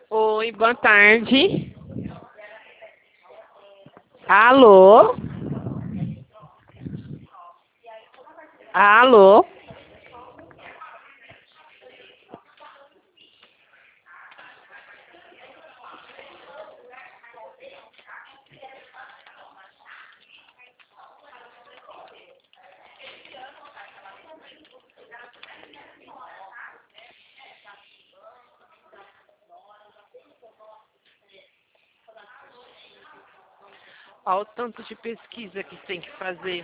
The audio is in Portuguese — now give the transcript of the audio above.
Oi, boa tarde. Alô? Alô? Olha o tanto de pesquisa que tem que fazer.